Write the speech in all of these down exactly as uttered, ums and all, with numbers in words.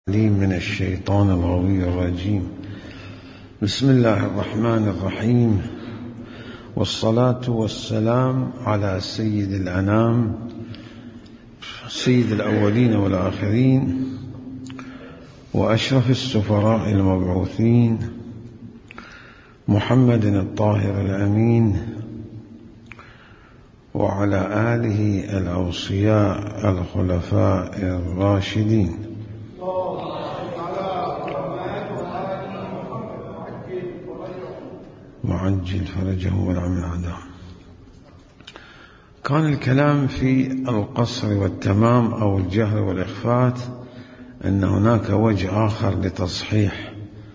من الشيطان الغوي الرجيم. بسم الله الرحمن الرحيم، والصلاة والسلام على سيد الأنام سيد الأولين والآخرين وأشرف السفراء المبعوثين محمد الطاهر الأمين وعلى آله الأوصياء الخلفاء الراشدين. وعجل فرجه والعمل عداه. كان الكلام في القصر والتمام أو الجهر والإخفات أن هناك وجه آخر لتصحيح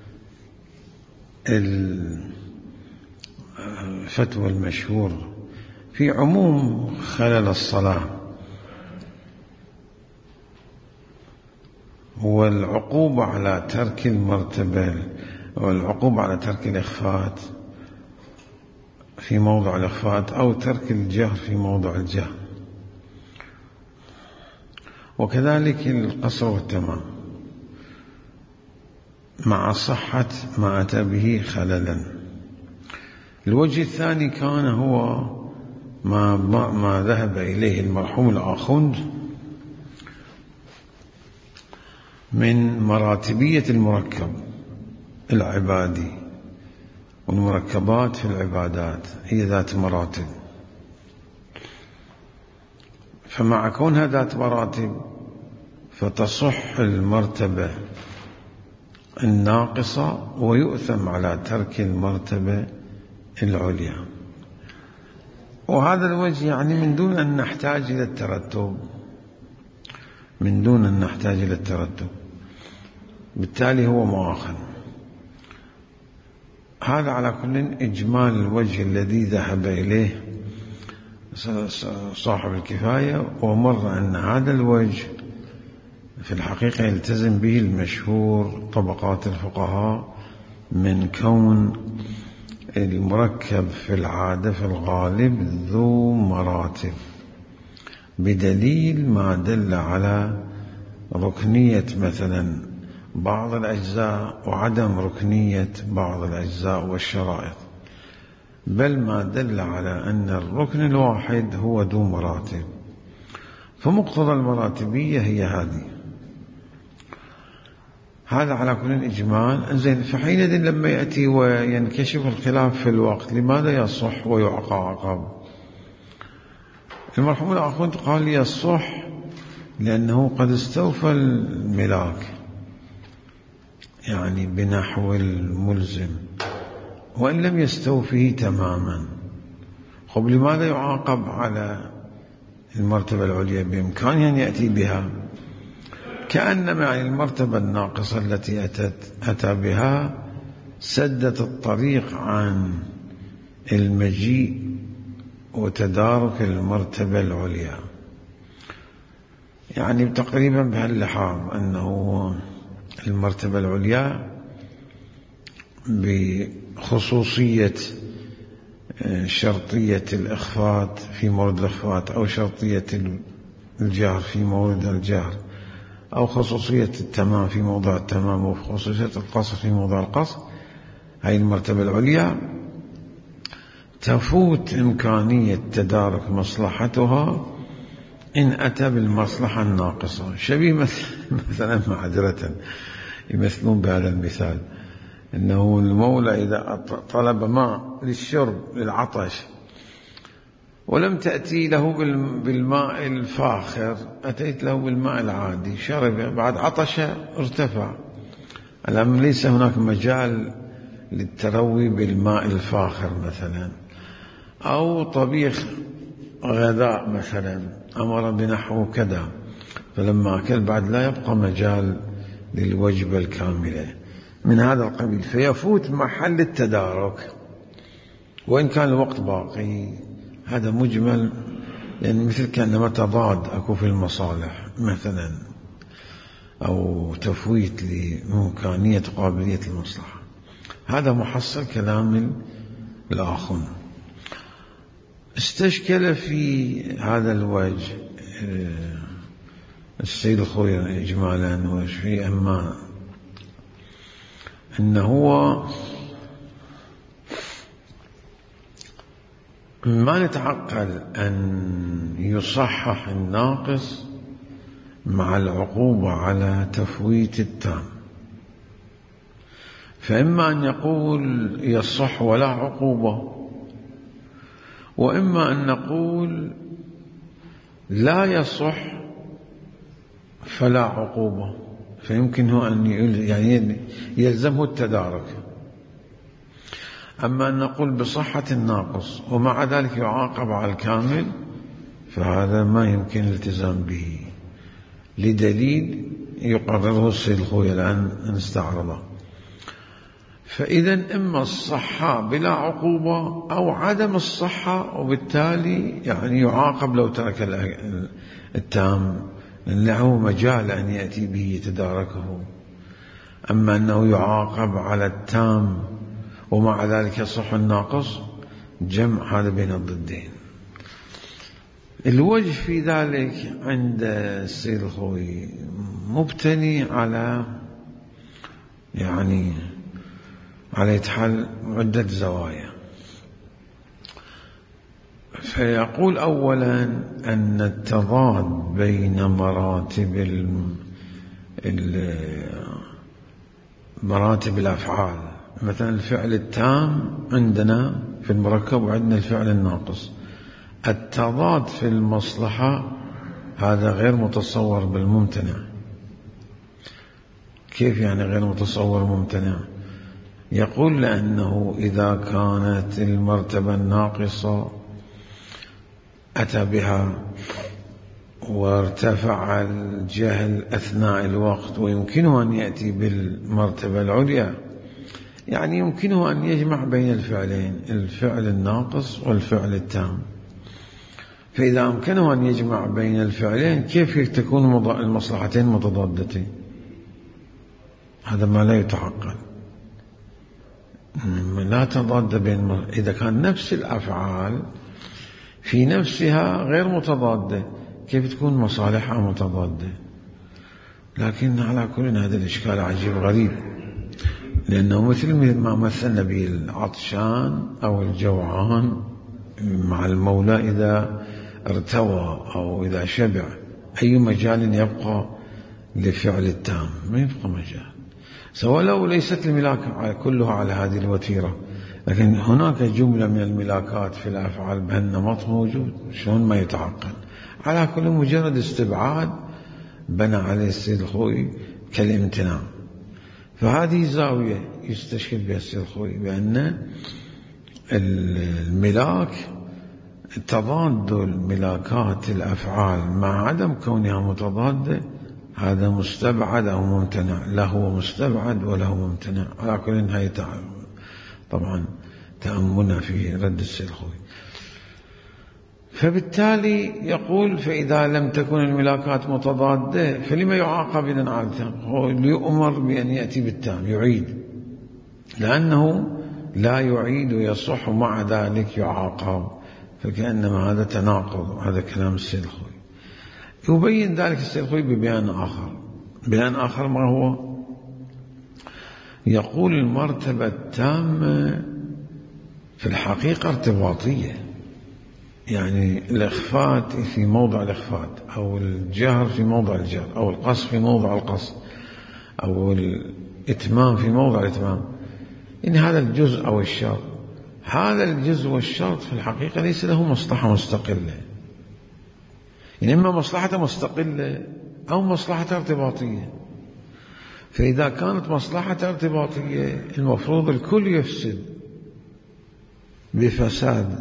الفتوى المشهور في عموم خلل الصلاة والعقوبة على ترك المرتبة والعقوبة على ترك الإخفات في موضع الإخفات أو ترك الجهر في موضع الجهر، وكذلك القصر والتمام مع صحة ما أتى به خللا. الوجه الثاني كان هو ما, ما ذهب إليه المرحوم الآخوند من مراتبية المركب العبادي، والمركبات في العبادات هي ذات مراتب، فمع كونها ذات مراتب فتصح المرتبة الناقصة ويؤثم على ترك المرتبة العليا. وهذا الوجه يعني من دون أن نحتاج إلى الترتب من دون أن نحتاج إلى الترتب بالتالي هو مؤاخذ. هذا على كل إجمال الوجه الذي ذهب إليه صاحب الكفاية، ومر أن هذا الوجه في الحقيقة يلتزم به المشهور طبقات الفقهاء من كون المركب في العادة في الغالب ذو مراتب، بدليل ما دل على ركنية مثلا بعض الأجزاء وعدم ركنية بعض الأجزاء والشرائط، بل ما دل على أن الركن الواحد هو ذو مراتب، فمقتضى المراتبية هي هذه. هذا على كل إجمال. زين، فحينئذ لما يأتي وينكشف الخلاف في الوقت لماذا يصح ويعاقب؟ المرحوم الآخوند قال يصح لأنه قد استوفى الملاك يعني بنحو الملزم، وإن لم يستوفه تماما. خب لماذا يعاقب على المرتبة العليا؟ بإمكانه أن يأتي بها، كأنما يعني المرتبة الناقصة التي أتت أتى بها سدت الطريق عن المجيء وتدارك المرتبة العليا. يعني تقريبا بهاللحاظ أنه المرتبة العليا بخصوصية شرطية الإخفات في مورد الإخفات، أو شرطية الجهر في مورد الجهر، أو خصوصية التمام في موضع التمام، وخصوصية القصر في موضع القصر، هذه المرتبة العليا تفوت إمكانية تدارك مصلحتها إن أتى بالمصلحة الناقصة. شبيه مثلا معذرة يمثلون بهذا المثال أنه المولى إذا طلب ماء للشرب للعطش ولم تأتي له بالماء الفاخر، أتيت له بالماء العادي، شرب، بعد عطش ارتفع. الأمر ليس هناك مجال للتروي بالماء الفاخر مثلا، أو طبيخ غذاء مثلا أمر بنحو كذا، فلما أكل بعد لا يبقى مجال للوجبة الكاملة من هذا القبيل، فيفوت محل التدارك وإن كان الوقت باقي. هذا مجمل، يعني مثل كأنما تضاد أكو في المصالح مثلا، أو تفويت لإمكانية قابلية المصلحة. هذا محصل كلام الآخون. استشكل في هذا الوجه السيد الخوي إجمالا وفي أما أنه هو ما نتعقل أن يصحح الناقص مع العقوبة على تفويت التام، فإما أن يقول يصح ولا عقوبة، وإما أن نقول لا يصح فلا عقوبة، فيمكنه أن يعني يلزمه التدارك. أما أن نقول بصحة الناقص ومع ذلك يعاقب على الكامل، فهذا ما يمكن الالتزام به لدليل يقرره السيد الخوي الآن نستعرضه. فإذا إما الصحة بلا عقوبة أو عدم الصحة، وبالتالي يعني يعاقب لو ترك التام له مجال أن يأتي به يتداركه. أما أنه يعاقب على التام ومع ذلك يصح الناقص، جمع هذا بين الضدين. الوجه في ذلك عند السيد الخوي مبتني على يعني على يتحل عدة زوايا. فيقول أولا أن التضاد بين مراتب مراتب الأفعال، مثلا الفعل التام عندنا في المركب وعندنا الفعل الناقص، التضاد في المصلحة هذا غير متصور بالممتنع. كيف يعني غير متصور ممتنع؟ يقول لأنه إذا كانت المرتبة الناقصة أتى بها وارتفع الجهل أثناء الوقت، ويمكنه أن يأتي بالمرتبة العليا، يعني يمكنه أن يجمع بين الفعلين، الفعل الناقص والفعل التام. فإذا أمكنه أن يجمع بين الفعلين، كيف تكون المصلحتين متضادتين؟ هذا ما لا يتعقل. لا تضاد بين، إذا كان نفس الأفعال في نفسها غير متضادة، كيف تكون مصالحها متضادة؟ لكن على كل هذا الإشكال عجيب غريب، لأنه مثل ما مثلنا به العطشان أو الجوعان مع المولى إذا ارتوى أو إذا شبع، أي مجال يبقى لفعل التام؟ ما يبقى مجال، سواء لو ليست الملاك كلها على هذه الوتيرة، لكن هناك جملة من الملاكات في الأفعال بهالنمط موجود، شلون ما يتعقل؟ على كل مجرد استبعاد بنى عليه السيد الخوي كالامتناع. فهذه زاوية يستشكل بها السيد الخوي، بأن الملاك تضاد الملاكات الأفعال مع عدم كونها متضادة، هذا مستبعد أو ممتنع، له هو مستبعد وله ممتنع. على كل هاي طبعا تأملنا في رد السيد الخوي. فبالتالي يقول فإذا لم تكن الملاكات متضادة فلما يعاقب إذن على التام؟ هو ليؤمر بأن يأتي بالتام يعيد، لأنه لا يعيد ويصح مع ذلك يعاقب، فكأنما هذا تناقض. هذا كلام السيد الخوي. يبين ذلك السيد الخوي ببيان آخر. بيان آخر ما هو؟ يقول المرتبة التامة في الحقيقة ارتباطية، يعني الإخفات في موضع الإخفات، أو الجهر في موضع الجهر، أو القص في موضع القص، أو الإتمام في موضع الإتمام. إن هذا الجزء أو الشرط، هذا الجزء والشرط في الحقيقة ليس له مصلحة مستقلة، يعني إما مصلحة مستقلة أو مصلحة ارتباطية. فإذا كانت مصلحة ارتباطية المفروض الكل يفسد بفساد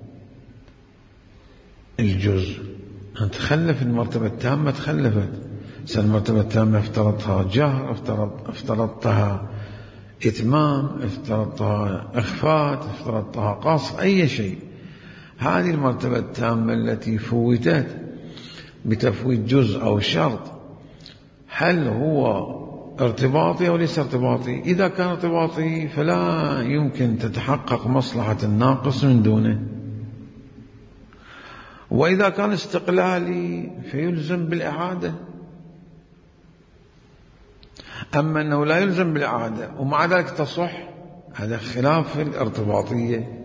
الجزء، أن تخلف المرتبة التامة تخلفت. المرتبة التامة افترضتها جهر، افترض افترضتها إتمام، افترضتها إخفات، افترضتها قصر، أي شيء. هذه المرتبة التامة التي فوتت بتفويت جزء أو شرط، هل هو ارتباطي أو ليس ارتباطي؟ إذا كان ارتباطي فلا يمكن تتحقق مصلحة الناقص من دونه، وإذا كان استقلالي فيلزم بالإعادة. أما أنه لا يلزم بالإعادة ومع ذلك تصح، هذا خلاف الارتباطية.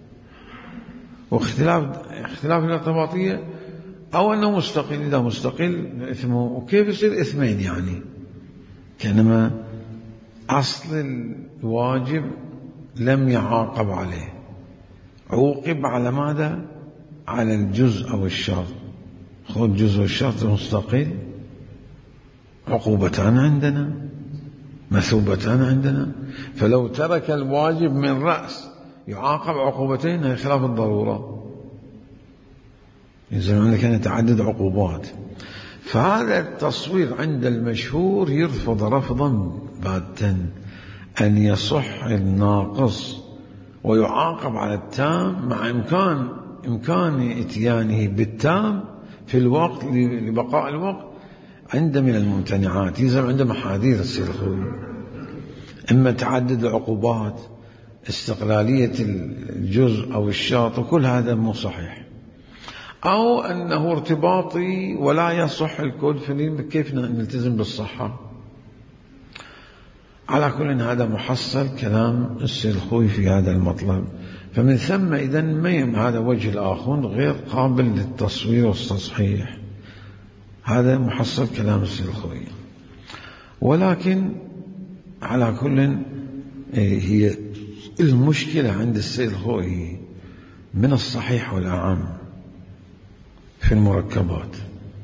واختلاف اختلاف الارتباطية أو أنه مستقل، إذا مستقل إثمه، وكيف يصير إثمين يعني؟ كأنما أصل الواجب لم يعاقب عليه، عوقب على ماذا؟ على الجزء أو الشرط. خذ الجزء والشرط مستقل، عقوبتان عندنا، مثوبتان عندنا. فلو ترك الواجب من رأس يعاقب عقوبتين، هي خلاف الضرورة، إذا عندك أن يتعدد عقوبات. فهذا التصوير عند المشهور يرفض رفضا باتا، أن يصح الناقص ويعاقب على التام مع إمكان إمكان إتيانه بالتام في الوقت لبقاء الوقت عند من الممتنعات. يلزم عنده محاذير السيد الخوي، إما تعدد العقوبات، استقلالية الجزء أو الشرط، وكل هذا مو صحيح، أو أنه ارتباطي ولا يصح الكل، فكيف نلتزم بالصحة؟ على كل هذا محصل كلام السيد الخوي في هذا المطلب. فمن ثم إذن ميم هذا وجه الآخر غير قابل للتصوير والتصحيح، هذا محصل كلام السيد الخوي. ولكن على كل هي المشكلة عند السيد الخوي من الصحيح والأعم في المركبات،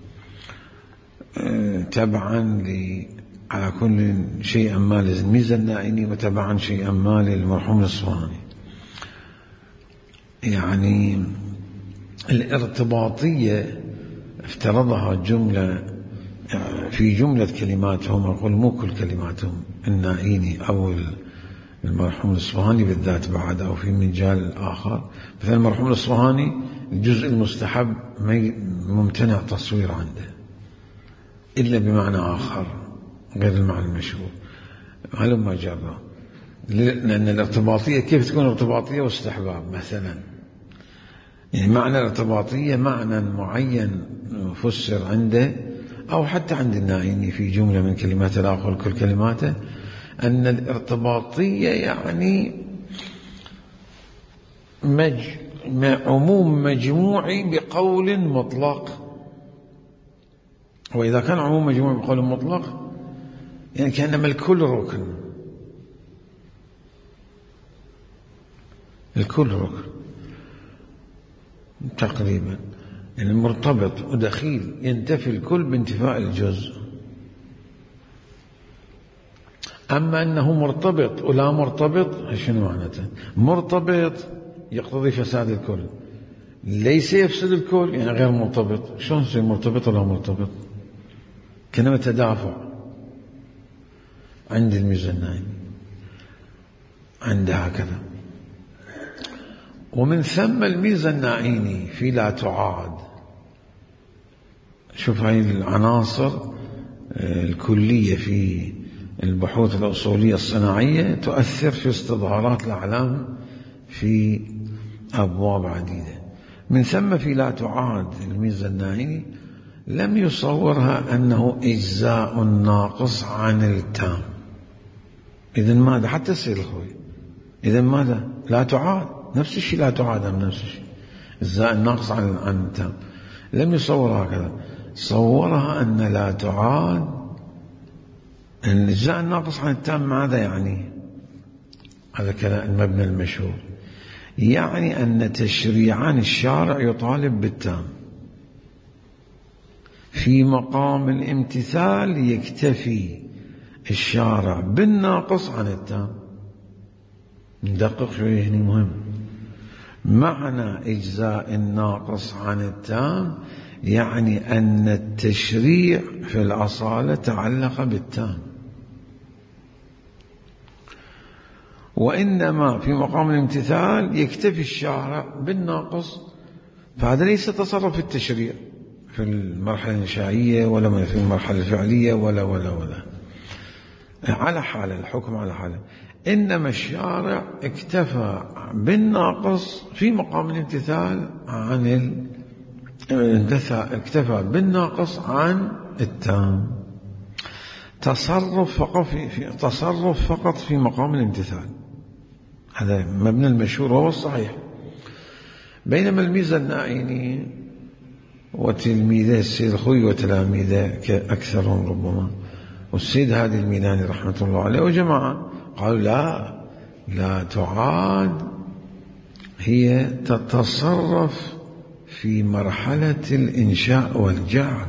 تبعا ل على كل شيء ما للميزة النائني، وتبعا شيئا ما للمرحوم الأصفهاني. يعني الارتباطية افترضها جملة في جملة كلماتهم، أقول مو كل كلماتهم، النائيني أو المرحوم الأصفهاني بالذات بعد، أو في مجال آخر. مثلا المرحوم الأصفهاني الجزء المستحب ممتنع تصوير عنده إلا بمعنى آخر غير المعنى المشهور، هلم ما جرى. لأن الارتباطية كيف تكون ارتباطية واستحباب مثلا؟ يعني معنى الارتباطية معنى معين فسر عنده، أو حتى عند النائيني في جملة من كلمات الآخر كل كلماته، أن الارتباطية يعني مج... عموم مجموعي بقول مطلق. وإذا كان عموم مجموعي بقول مطلق يعني كأنما الكل ركن، الكل ركن تقريبا، يعني مرتبط ودخيل، ينتفي الكل بانتفاء الجزء. أما أنه مرتبط ولا مرتبط، شنو معناته؟ مرتبط يقتضي فساد الكل، ليس يفسد الكل يعني غير مرتبط. شلون يصير مرتبط ولا مرتبط؟ كلمة تدافع عند الميزانين عند هكذا. ومن ثم الميزة النائيني في لا تعاد. شوف هاي العناصر الكلية في البحوث الأصولية الصناعية تؤثر في استظهارات الأعلام في أبواب عديدة. من ثم في لا تعاد الميزة النائيني لم يصورها أنه إجزاء ناقص عن التام. إذن ماذا؟ حتى السيد الخوي إذن ماذا؟ لا تعاد، نفس الشيء لا تعاد، نفس الشيء إجزاء الناقص عن عن التام. لم يصورها هكذا، صورها أن لا تعاد الإجزاء الناقص عن التام. ماذا يعني؟ هذا كلام المبنى المشهور، يعني أن تشريعان الشارع يطالب بالتام، في مقام الامتثال يكتفي الشارع بالناقص عن التام. ندقق شوية هنا مهم. معنى إجزاء الناقص عن التام يعني أن التشريع في الأصالة تعلق بالتام، وإنما في مقام الامتثال يكتفي الشارع بالناقص. فهذا ليس تصرف التشريع في المرحلة الإنشائية ولا في المرحلة الفعلية ولا ولا ولا على حالة، الحكم على حالة. إنما الشارع اكتفى بالناقص في مقام الامتثال عن ال... اكتفى بالناقص عن التام. تصرف فقط في, في تصرف فقط في مقام الامتثال، هذا مبنى المشهور وهو الصحيح. بينما الميزة النائيني وتلميذه السيد الخوي وتلاميذه أكثرهم ربما، والسيد هادي الميناني رحمة الله عليه وجماعة قالوا لا لا تعاد، هي تتصرف في مرحلة الإنشاء والجعل،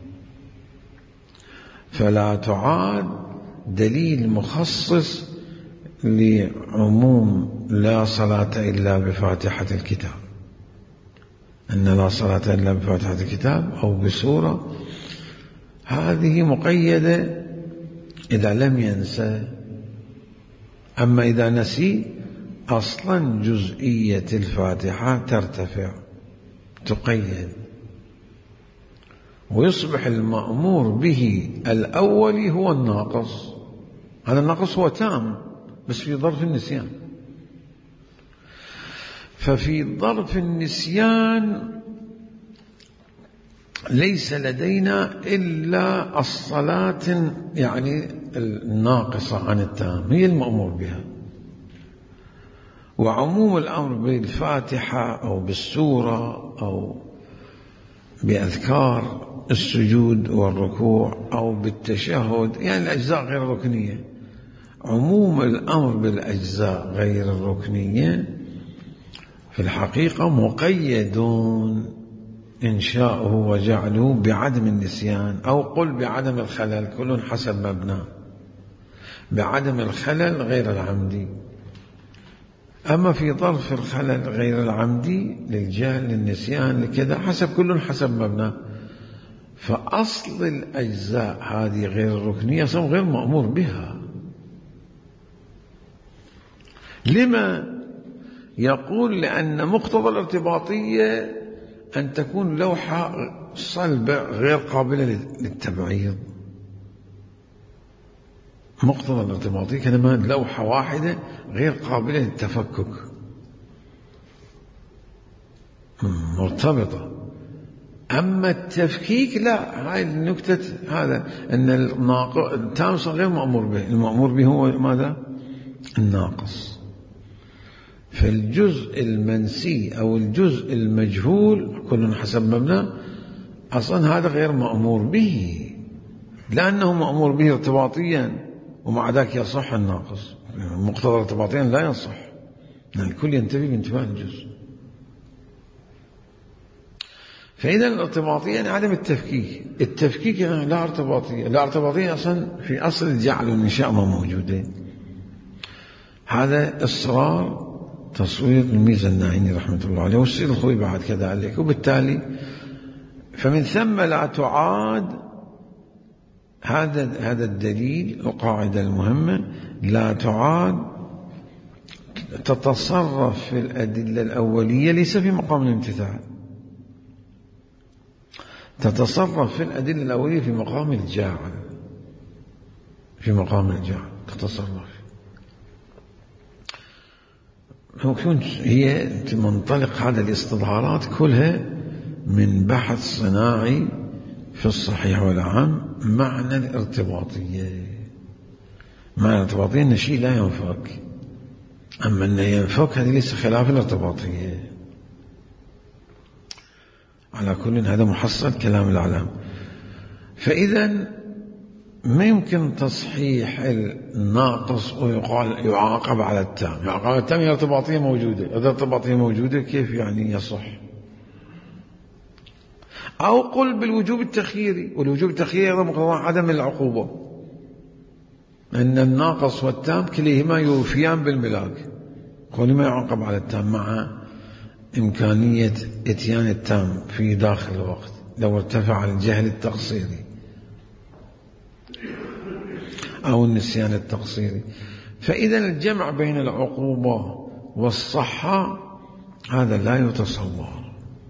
فلا تعاد دليل مخصص لعموم لا صلاة إلا بفاتحة الكتاب، أن لا صلاة إلا بفاتحة الكتاب أو بسورة، هذه مقيدة إذا لم ينسى. أما إذا نسي أصلا جزئية الفاتحة ترتفع تقيد، ويصبح المأمور به الأول هو الناقص. هذا الناقص هو تام بس في ظرف النسيان. ففي ظرف النسيان ليس لدينا إلا الصلاة يعني الناقصة عن التام هي المأمور بها، وعموم الأمر بالفاتحة أو بالسورة أو بأذكار السجود والركوع أو بالتشهد، يعني الأجزاء غير الركنية، عموم الأمر بالأجزاء غير الركنية في الحقيقة مقيدون إنشاؤه وجعله بعدم النسيان، أو قل بعدم الخلل، كل حسب مبناه، بعدم الخلل غير العمدي. أما في ظرف الخلل غير العمدي للجهل للنسيان لكذا حسب كل حسب مبناه. فأصل الأجزاء هذه غير الركنية أصلا غير مأمور بها. لما؟ يقول لأن مقتضى الارتباطية أن تكون لوحة صلبة غير قابلة للتبعيض. مقتضى الارتباطية كلمة لوحة واحدة غير قابلة للتفكك، مرتبطة. أما التفكيك لا، هاي النكتة هذا أن التامس غير مأمور به، المأمور به هو ماذا؟ الناقص. فالجزء المنسي أو الجزء المجهول كل حسب مبنى أصلا هذا غير مأمور به، لأنه مأمور به ارتباطيا، ومع ذلك يصح الناقص. مقتضى ارتباطيا لا يصح، لأن الكل ينتفي بانتفاء الجزء. فإذا الارتباطية يعني عدم التفكيك. التفكيك يعني لا ارتباطية، لا ارتباطية أصلا في أصل الجعل والإنشاء ما موجودة. هذا إصرار تصوير الميزة النائيني رحمة الله عليه والسيد الخوي بعد كذلك. وبالتالي فمن ثم لا تعاد، هذا هذا الدليل القاعدة المهمة، لا تعاد تتصرف في الأدلة الأولية ليس في مقام الامتثال، تتصرف في الأدلة الأولية في مقام الجاعل، في مقام الجاعل تتصرف. هي منطلق هذا الاستظهارات كلها من بحث صناعي في الصحيح والعام. معنى الارتباطية، معنى الارتباطية أن شيء لا ينفك، أما أن ينفك هذه ليس خلاف الارتباطية. على كل هذا محصل كلام العلام. فإذا ما يمكن تصحيح الناقص ويقال يعاقب على التام. يعاقب على التام هي ارتباطية موجودة، إذا ارتباطية موجودة كيف يعني يصح؟ أو قل بالوجوب التخييري، والوجوب التخييري هذا مقتضى عدم العقوبة، أن الناقص والتام كليهما يوفيان بالملاك، قل ما يعاقب على التام مع إمكانية إتيان التام في داخل الوقت لو ارتفع الجهل التقصيري أو النسيان التقصيري. فإذا الجمع بين العقوبة والصحة هذا لا يتصور.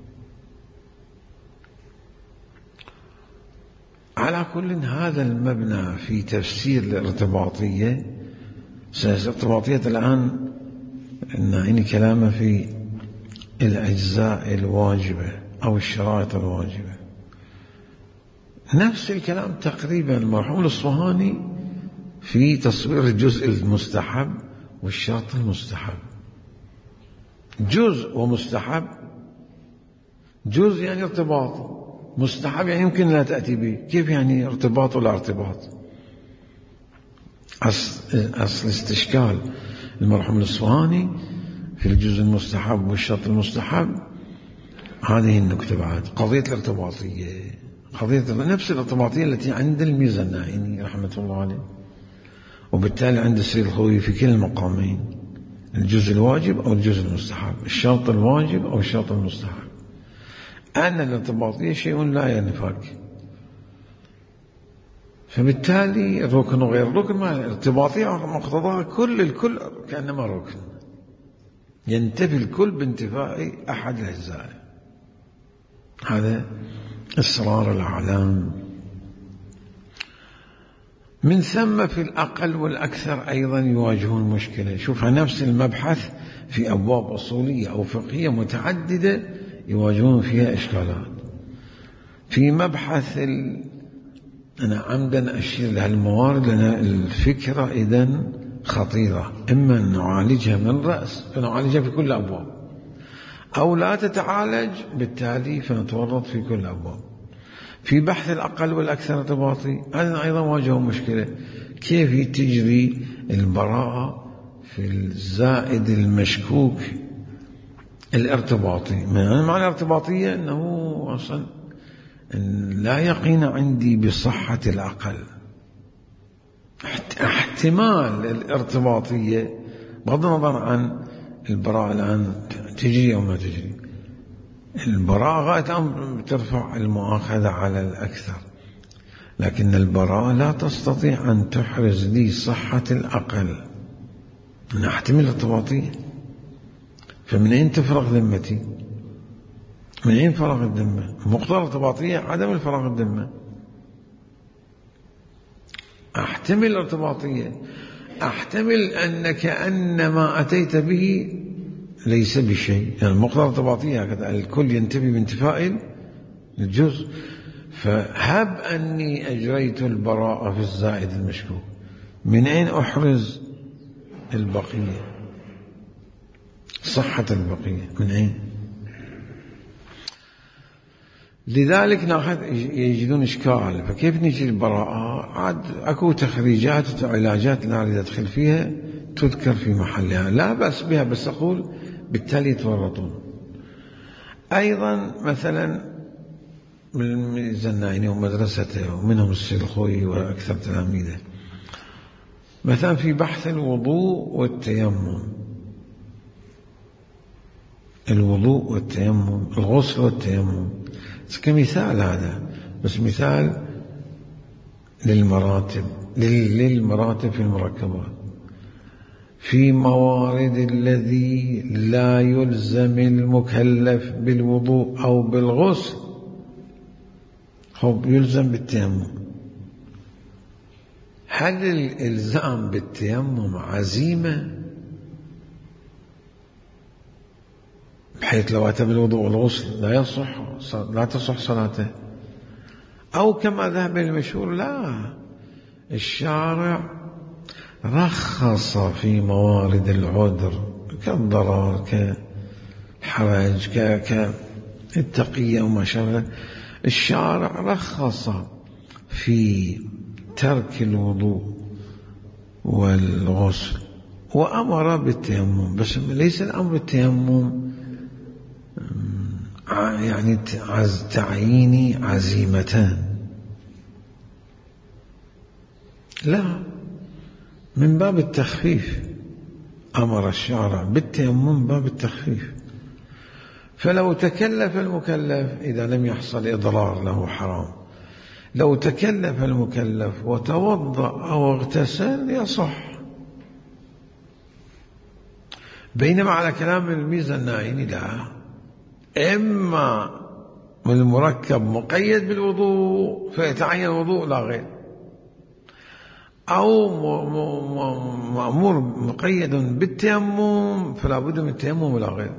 على كل هذا المبنى في تفسير الارتباطية. الارتباطية الآن النائيني كلامه في الأجزاء الواجبة أو الشرائط الواجبة. نفس الكلام تقريبا المرحوم الأصفهاني في تصوير الجزء المستحب والشرط المستحب. جزء ومستحب، جزء يعني ارتباط، مستحب يعني يمكن لا تأتي به. كيف يعني ارتباط ولا ارتباط؟ أصل, أصل استشكال المرحوم الأصفهاني في الجزء المستحب والشرط المستحب هذه النكتة بعد قضية الارتباطية، قضية نفس الارتباطية التي عند الميزة النائني رحمة الله عليه، وبالتالي عند السيد الخوئي في كلا المقامين، الجزء الواجب أو الجزء المستحب، الشرط الواجب أو الشرط المستحب. أن الارتباطية شيء لا ينفك، فبالتالي الركن وغير الركن ما الارتباطية مقتضاها كل الكل كأنما ركن، ينتفي الكل بانتفاء أحد الأجزاء. هذا إصرار الأعلام. من ثم في الأقل والأكثر أيضا يواجهون مشكلة. شوف نفس المبحث في أبواب أصولية أو فقهية متعددة يواجهون فيها إشكالات. في مبحث ال... أنا عمدا أشير لها الموارد لأن الفكرة إذن خطيرة، إما أن نعالجها من رأس فنعالجها في كل الأبواب، أو لا تتعالج بالتالي فنتورط في كل الأبواب. في بحث الأقل والأكثر ارتباطي هذا أيضا واجهوا مشكلة، كيف تجري البراءة في الزائد المشكوك الارتباطي. معنى الارتباطية أنه أصلا لا يقين عندي بصحة الأقل، احتمال الارتباطية بغض النظر عن البراءة الآن تجري أو ما تجري. البراءة غاية الأمر ترفع المؤاخذة على الأكثر، لكن البراءة لا تستطيع أن تحرز لي صحة الأقل. أنا أحتمل الارتباطية، فمن أين تفرغ ذمتي؟ من أين فرغ الذمة؟ مقتضى الارتباطية عدم الفراغ الذمة. أحتمل الارتباطية، أحتمل أنك أن ما أتيت به ليس بشيء، يعني المقتضى الارتباطية هكذا الكل ينتفي بانتفاء الجزء. فهب أني أجريت البراءة في الزائد المشكوك، من أين أحرز البقية؟ صحة البقية من أين؟ لذلك ناخذ يجدون إشكال، فكيف نجي البراءة؟ عاد أكو تخريجات وعلاجات لا أريد أدخل فيها تذكر في محلها، لا بأس بها، بس أقول بالتالي يتورطون. أيضا مثلا من الزنايني ومدرسته ومنهم السيد الخوئي وأكثر تلاميذه، مثلا في بحث الوضوء والتيمم، الوضوء والتيمم، الغسل والتيمم كمثال، هذا بس مثال للمراتب للمراتب في المركبات. في موارد الذي لا يلزم المكلف بالوضوء أو بالغسل، هو يلزم بالتيمم. هل الإلزام بالتيمم عزيمة بحيث لو أتى بالوضوء والغسل لا يصح لا تصح صلاته؟ أو كما ذهب المشهور لا، الشارع رخص في موارد العذر كالضرر كالحرج كالتقية وما شابه. الشارع رخص في ترك الوضوء والغسل وأمر بالتيمم، بس ليس الأمر التيمم يعني تعييني عزيمتان، لا، من باب التخفيف أمر الشارع بالتيمم باب التخفيف. فلو تكلف المكلف إذا لم يحصل إضرار له حرام، لو تكلف المكلف وتوضأ أو اغتسل يصح. بينما على كلام الميزة النائني لا، إما المركب مقيد بالوضوء فيتعين الوضوء لا غير، أو مأمور مقيد بالتيمم فلا بد من التيمم لا غير.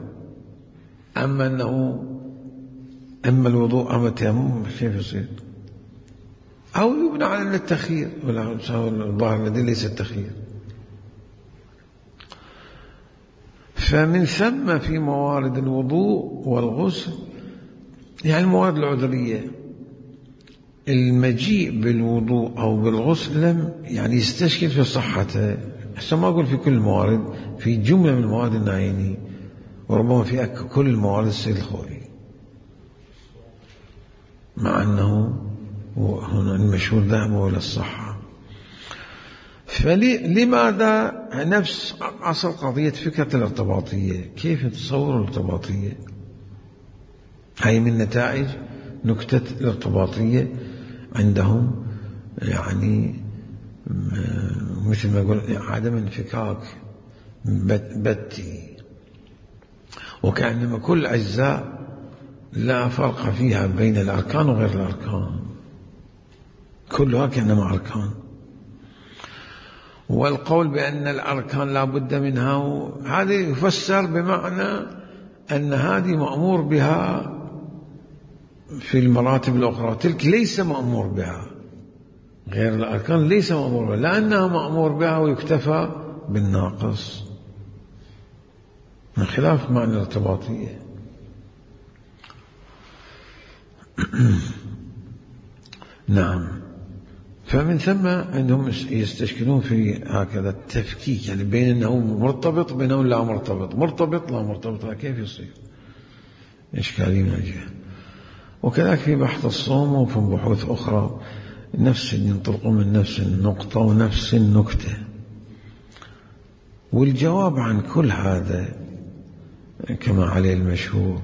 أما أنه إما الوضوء أما التيمم كيف يصير؟ أو يبنى على التخيير، الظاهر الذي ليس التخيير. فمن ثم في موارد الوضوء والغسل يعني الموارد العذرية المجيء بالوضوء أو بالغسل لم يعني يستشكل في صحته، حتى ما أقول في كل الموارد، في جملة من الموارد النعيني، وربما في كل الموارد السيد الخوري، مع أنه هنا المشهور ذهبه إلى الصحة. فلماذا نفس أصل قضية فكرة الارتباطية؟ كيف تصور الارتباطية؟ هي من نتائج نكتة الارتباطية عندهم، يعني مثل ما يقول عدم انفكاك بتي، وكأنما كل أجزاء لا فرق فيها بين الأركان وغير الأركان، كلها كأنما أركان. والقول بأن الأركان لا بد منها هذا يفسر بمعنى أن هذه مأمور بها في المراتب الأخرى، تلك ليس مأمور بها، غير الأركان ليس مأمور بها، لأنها مأمور بها ويكتفى بالناقص، من خلاف معنى الارتباطية. نعم. فمن ثم عندهم يستشكلون في هكذا التفكيك، يعني بين أنه مرتبط بينه لا مرتبط، مرتبط لا مرتبط، كيف يصير؟ إشكالية من الجهة. وكذلك في بحث الصوم وفي بحوث أخرى نفس ينطلقوا من نفس النقطة ونفس النكتة. والجواب عن كل هذا كما عليه المشهور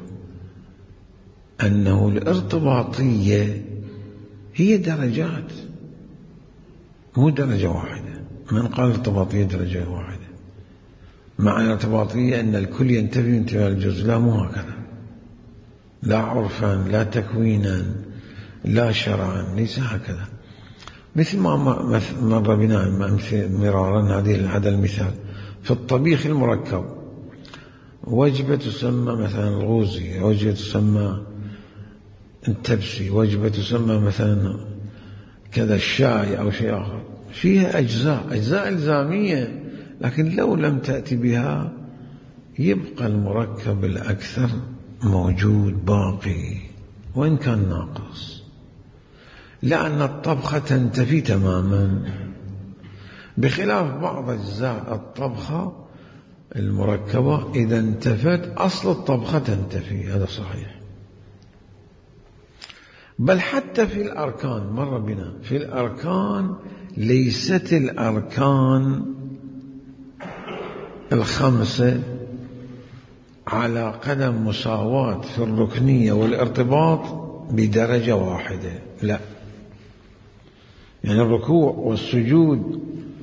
أنه الارتباطية هي درجات، مو درجة واحدة. من قال الارتباطية درجة واحدة؟ معنى الارتباطية أن الكل ينتفي انتفاء الجزء، لا مو هكذا، لا عرفا لا تكوينا لا شرعا، ليس هكذا. مثل ما مر بنا مرارا هذا المثال في الطبيخ المركب، وجبة تسمى مثلا الغوزي، وجبة تسمى التبسي، وجبة تسمى مثلا كذا الشاي أو شيء آخر، فيها أجزاء أجزاء إلزامية، لكن لو لم تأتي بها يبقى المركب الأكثر موجود باقي وإن كان ناقص، لأن الطبخة تنتفي تماما، بخلاف بعض أجزاء الطبخة المركبة إذا انتفت أصل الطبخة تنتفي. هذا صحيح. بل حتى في الأركان مر بنا، في الأركان ليست الأركان الخمسة على قدم مساواة في الركنية والارتباط بدرجة واحدة، لا. يعني الركوع والسجود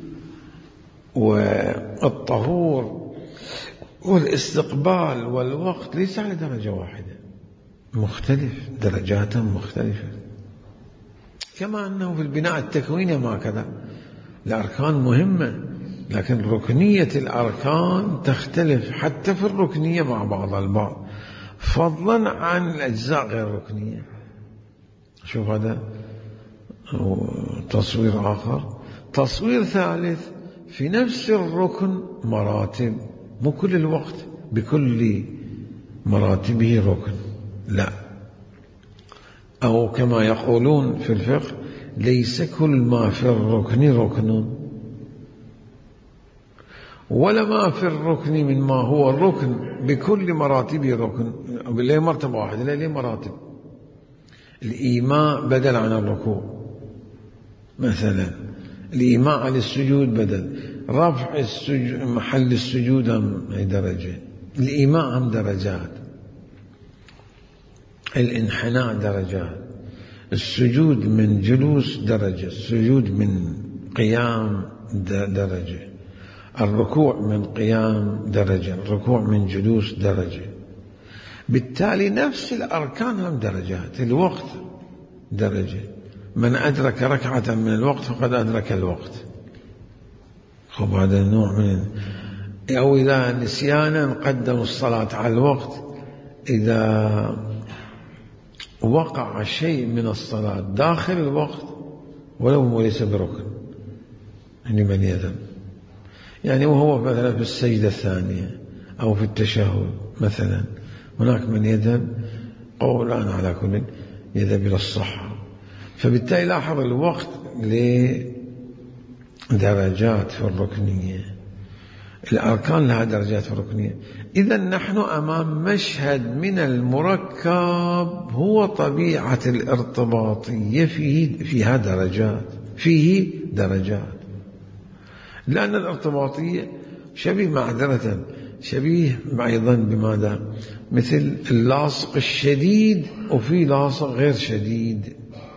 والطهور والاستقبال والوقت ليس على درجة واحدة، مختلف، درجات مختلفة. كما أنه في البناء التكويني ما كذا، الأركان مهمة، لكن ركنية الأركان تختلف حتى في الركنية مع بعض البعض، فضلا عن الأجزاء غير ركنية. شوف هذا تصوير آخر. تصوير ثالث، في نفس الركن مراتب، مو كل الوقت بكل مراتبه ركن، لا. أو كما يقولون في الفقه ليس كل ما في الركن ركن، ولا ما في الركن من ما هو الركن بكل مراتبه ركن، لا مرتبة واحدة، لا ليه مراتب. الإيماء بدل عن الركوع مثلا، الإيماء على السجود بدل، رفع السجود محل السجود هم درجة، الإيماء هم درجات، الانحناء درجات، السجود من جلوس درجة، السجود من قيام درجة، الركوع من قيام درجة، الركوع من جلوس درجة. بالتالي نفس الأركان هم درجات. الوقت درجة، من أدرك ركعة من الوقت فقد أدرك الوقت. خب هذا النوع من، أو إذا نسيانا قدموا الصلاة على الوقت، إذا وقع شيء من الصلاة داخل الوقت ولو ليس بركن لمن يذهب. يعني وهو مثلا في السجدة الثانية أو في التشهد مثلا، هناك من يذهب قولان على كل يذهب إلى الصحة. فبالتالي لاحظ الوقت لدرجات في الركنية، الأركان لها درجات في الركنية. إذا نحن أمام مشهد من المركب هو طبيعة الارتباطية، فيه فيها درجات فيه درجات لأن الارتباطية شبيه معذرة شبيه أيضا بماذا؟ مثل اللاصق الشديد وفي لاصق غير شديد.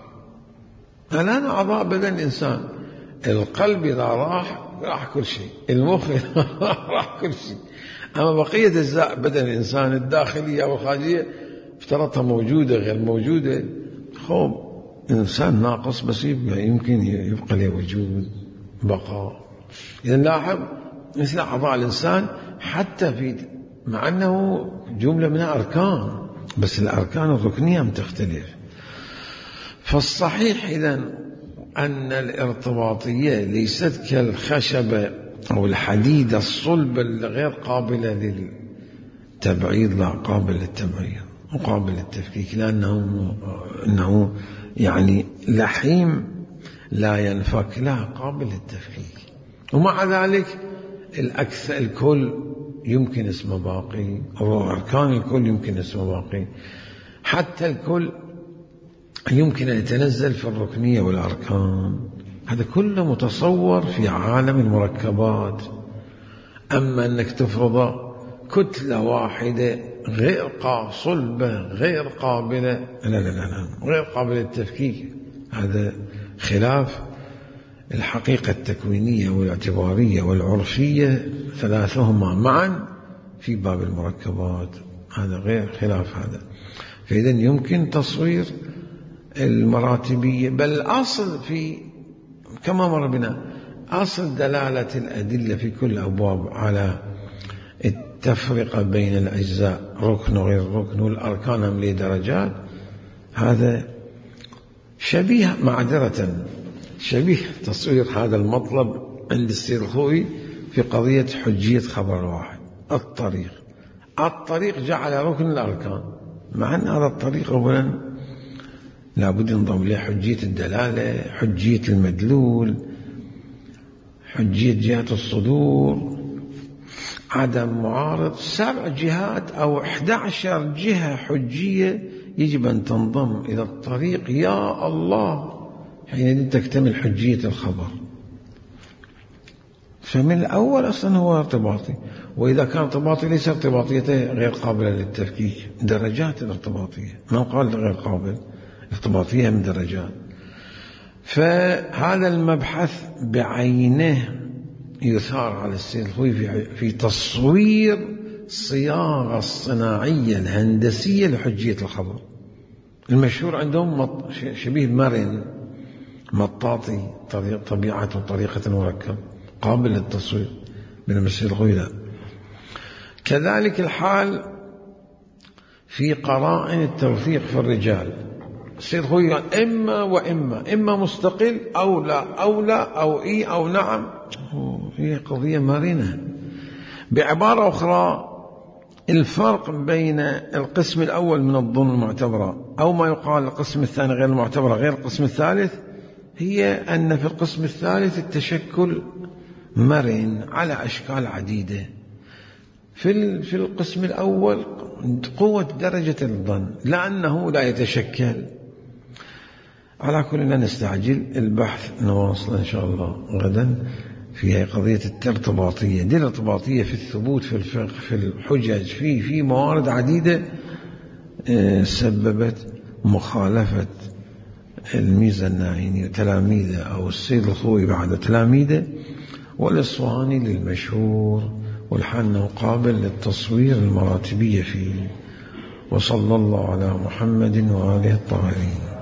الآن أعضاء بدن الإنسان، القلب إذا راح راح كل شيء، المخ إذا راح كل شيء، أما بقية أجزاء بدن الإنسان الداخلية والخارجية افترضتها موجودة غير موجودة، خوب إنسان ناقص بس يمكن يبقى له وجود بقاء. إذا لاحظ مثل أعضاء الإنسان حتى في مع أنه جملة منها أركان بس الأركان الركنية تختلف. فالصحيح إذن أن الارتباطية ليست كالخشبة أو الحديدة الصلبة الغير قابلة للتبعيض، لا قابل للتبعيض وقابل للتفكيك، لأنه إنه يعني لحيم لا ينفك، لا قابل للتفكيك. ومع ذلك الأكثر الكل يمكن اسمه باقي، أو أركان الكل يمكن اسمه باقي، حتى الكل يمكن أن يتنزل في الركنية والأركان. هذا كله متصور في عالم المركبات. أما أنك تفرض كتلة واحدة غير صلبة غير قابلة، لا لا لا لا غير قابلة للتفكيك، هذا خلاف الحقيقة التكوينية والاعتبارية والعرفية ثلاثهما معا في باب المركبات، هذا غير خلاف هذا. فإذا يمكن تصوير المراتبية، بل أصل في كما مر بنا أصل دلالة الأدلة في كل أبواب على التفرقة بين الأجزاء ركن وغير ركن والأركان هم لي درجات. هذا شبيه معذرة شبيه تصوير هذا المطلب عند السيد الخوئي في قضية حجية خبر واحد. الطريق الطريق جعل ركن الأركان، مع أن هذا الطريق أولا لابد ينضم له حجية الدلالة، حجية المدلول، حجية جهة الصدور، عدم معارض، سبع جهات أو إحدى عشر جهة حجية يجب أن تنضم إلى الطريق يا الله حين تكتمل حجية الخبر. فمن الأول أصلا هو ارتباطي، وإذا كان ارتباطي ليس ارتباطيته غير قابلة للتفكيك، درجات الارتباطية، ما قال غير قابل، ارتباطية من درجات. فهذا المبحث بعينه يثار على السيد الخوئي في, في تصوير الصياغة الصناعية الهندسية لحجية الخبر. المشهور عندهم شبيه مرن مطاطي، طبيعة وطريقة مركب قابل للتصوير، من السيد الخوئي لا. كذلك الحال في قرائن التوثيق في الرجال. السيد الخوئي قال إما وإما، إما مستقل أو لا، أو لا أو إي أو نعم، هي قضية مرنة. بعبارة أخرى الفرق بين القسم الأول من الظن المعتبرة أو ما يقال القسم الثاني غير المعتبرة غير القسم الثالث، هي أن في القسم الثالث التشكل مرن على أشكال عديدة. في في القسم الأول قوة درجة الظن لأنه لا يتشكل. على كل لا نستعجل البحث، نواصل إن شاء الله غدا في قضية الارتباطية. دي الارتباطية في الثبوت في الفقه في الحجج في في موارد عديدة سببت مخالفة الميزة الناعيني وتلاميذه أو السيد الخوئي بعد تلاميذه، والإصفهاني للمشهور، والحن قابل للتصوير المراتبية فيه. وصلى الله على محمد وآله الطاهرين.